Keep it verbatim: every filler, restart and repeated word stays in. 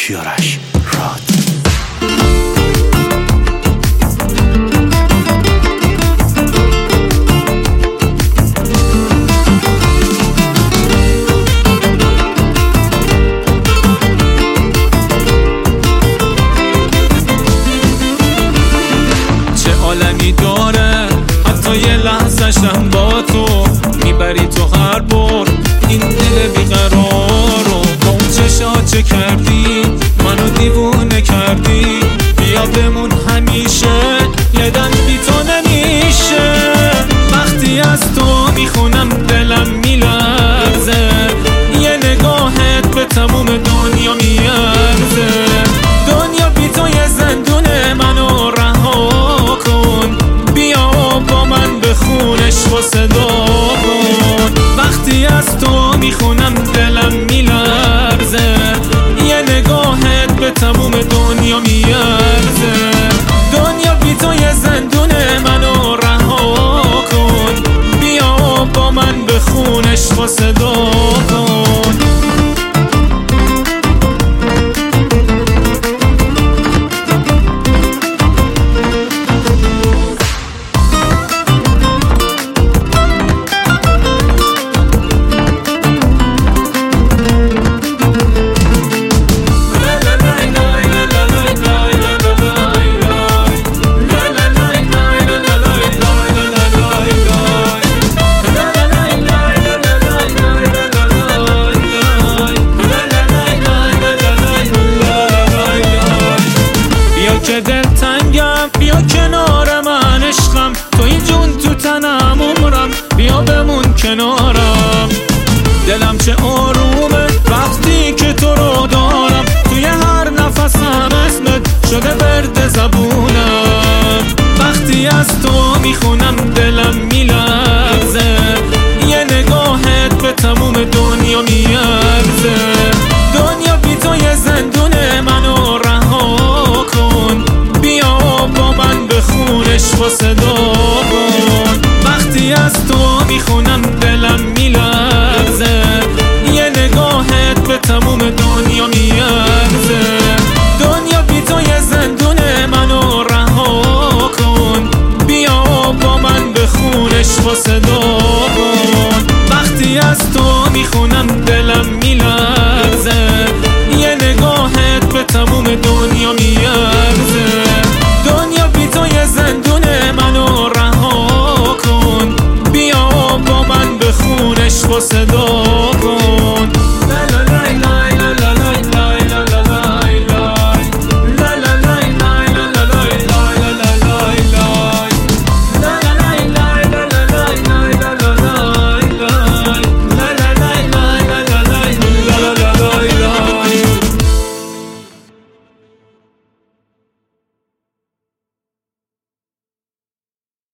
کیارش راد. چه عالمی داره حتی یه لحظه‌شم با تو میبری تو هر بار این دل بیقرارو. با اون چشا چه کردی منو دیوونه کردی، بیا بمون همیشه یه دن بی تو نمیشه. وقتی از تو میخونم دلم میلرزه، یه نگاهت به تموم دنیا میارزه. دنیا بی تو یه زندونه، منو رها کن، بیا با من به خونش با صدا کن. وقتی از تو میخونم دلم میلرزه، یه نگاهت به تموم دنیا میارزه. دنیا بی تو یه زندونه، منو رها کن، بیا با من به خونش با صدا کن. که دلتنگم بیا کنار من عشقم، توی جون تو تنم عمرم، بیا بمون کنارم. دلم چه آرومه وقتی که تو رو دارم، توی هر نفسم اسمت شده ورد زبونم. وقتی از تو میخونم دلم میلرزه، یه نگاهت به تموم دنیا میارزه. دنیا بی تو یه زندونه، منو رها کن، بیا با من به خونش با صدا